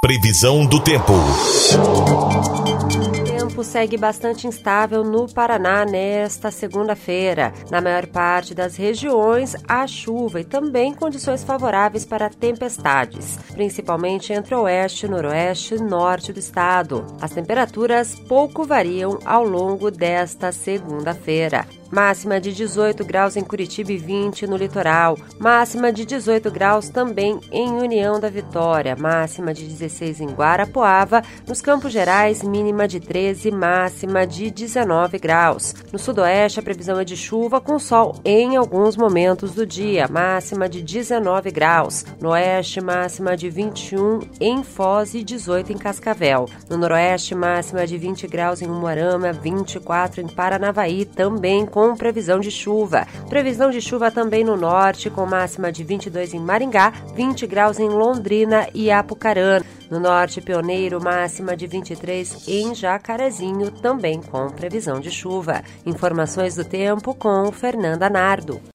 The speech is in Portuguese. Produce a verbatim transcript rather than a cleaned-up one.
Previsão do tempo. O tempo segue bastante instável no Paraná nesta segunda-feira. Na maior parte das regiões, há chuva e também condições favoráveis para tempestades, principalmente entre o oeste, noroeste e norte do estado. As temperaturas pouco variam ao longo desta segunda-feira. Máxima de dezoito graus em Curitiba e vinte no litoral. Máxima de dezoito graus também em União da Vitória. Máxima de dezesseis em Guarapuava. Nos Campos Gerais, mínima de treze, máxima de dezenove graus. No sudoeste, a previsão é de chuva com sol em alguns momentos do dia. Máxima de dezenove graus. No oeste, máxima de vinte e um em Foz e dezoito em Cascavel. No noroeste, máxima de vinte graus em Umuarama, vinte e quatro em Paranavaí, também com com previsão de chuva. Previsão de chuva também no norte, com máxima de vinte e dois em Maringá, vinte graus em Londrina e Apucarana. No norte, Pioneiro, máxima de vinte e três em Jacarezinho, também com previsão de chuva. Informações do tempo com Fernanda Nardo.